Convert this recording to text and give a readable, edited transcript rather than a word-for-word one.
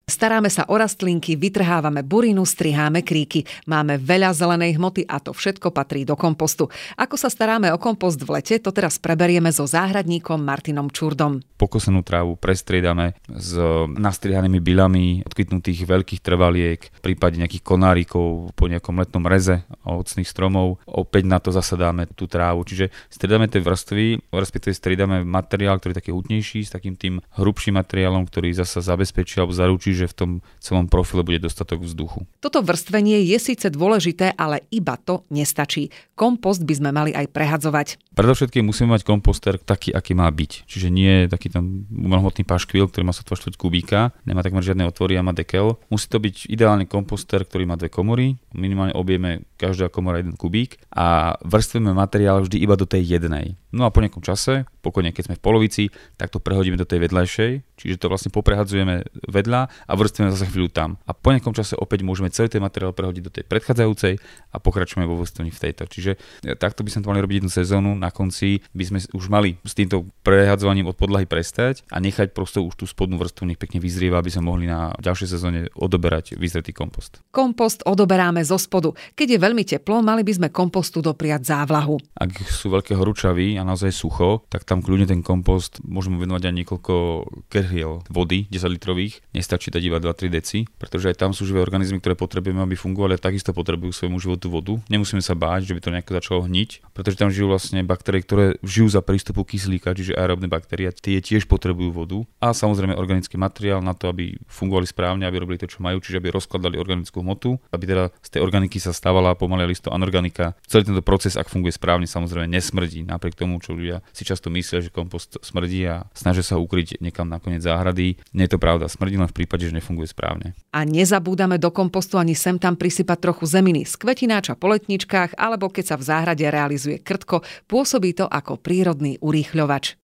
Staráme sa o rastlinky, vytrhávame burinu, striháme kríky. Máme veľa zelenej hmoty a to všetko patrí do kompostu. Ako sa staráme o kompost v lete, to teraz preberieme so záhradníkom Martinom Čurdom. Pokosenú trávu prestriedame s nastriehanými bylami odkytnutých veľkých trvaliek, v prípade nejakých konárikov po nejakom letnom reze ovocných stromov. Opäť na to zasadáme tú trávu. Čiže striedame tie vrstvy, respektíve striedame materiál, ktorý je taký hutnejší, s takým tým hrubším materiálom, ktorý zasa zabezpečí alebo zaručí, že v tom celom profile bude dostatok vzduchu. Toto vrstvenie je síce dôležité, ale iba to nestačí. Kompost by sme mali aj prehadzovať. Predovšetkým musíme mať komposter taký, aký má byť. Čiže nie taký tam umelohmotný paškvil, ktorý má sotva 4 kubíka, nemá takmer žiadne otvory a má dekel. Musí to byť ideálny komposter, ktorý má 2 komory, minimálne objeme každá komora 1 kubík a vrstvujeme materiál vždy iba do tej jednej. No a po nejakom čase, pokojne keď sme v polovici, tak to prehodíme do tej vedľajšej, čiže to vlastne poprehadzujeme vedľa a vrstvujeme zase chvíľu tam. A po nejakom čase opäť môžeme celý ten materiál prehodiť do tej predchádzajúcej a pokračujeme vo vrstvení v tejto. Čiže takto by sme to mali robiť jednu sezónu, na konci by sme už mali s týmto prehadzovaním od podlahy prestať a nechať prosto už tú spodnú vrstvu nech pekne vyzrieva, aby sme mohli na ďalšej sezóne odoberať vyzretý kompost. Kompost odoberáme zo spodu. Keď je veľmi teplo, mali by sme kompostu dopriať závlahu. Ak sú veľké horúčavy a naozaj sucho, tak tam kľudne ten kompost môžeme venovať aj niekoľko kerhiel vody 10 litrových. Nestačí dať iba 2-3 deci, pretože aj tam sú živé organizmy, ktoré potrebujeme, aby fungovali, a takisto potrebujú svojmu životu vodu. Nemusíme sa báť, že by to nejako začalo hniť, pretože tam žijú vlastne baktérie, ktoré žijú za prístupu kyslíka, čiže aerobné baktérie, tie tiež potrebujú vodu. A samozrejme organický materiál na to, aby fungovali správne, aby robili to, čo majú, čiže aby rozkladali organickú hmotu, aby teda z tej organiky sa stávala pomaly listo anorganika. Celý tento proces, ak funguje správne, samozrejme nesmrdí. Napriek tomu, čo ľudia si často myslia, že kompost smrdí a snažia sa ukryť niekam na koniec záhrady. Nie je to pravda, smrdí len v prípade, že nefunguje správne. A nezabúdame do kompostu ani sem tam prisypať trochu zeminy z kvetináča po letničkách, alebo keď sa v záhrade realizuje krtko, pôsobí to ako prírodný urýchľovač.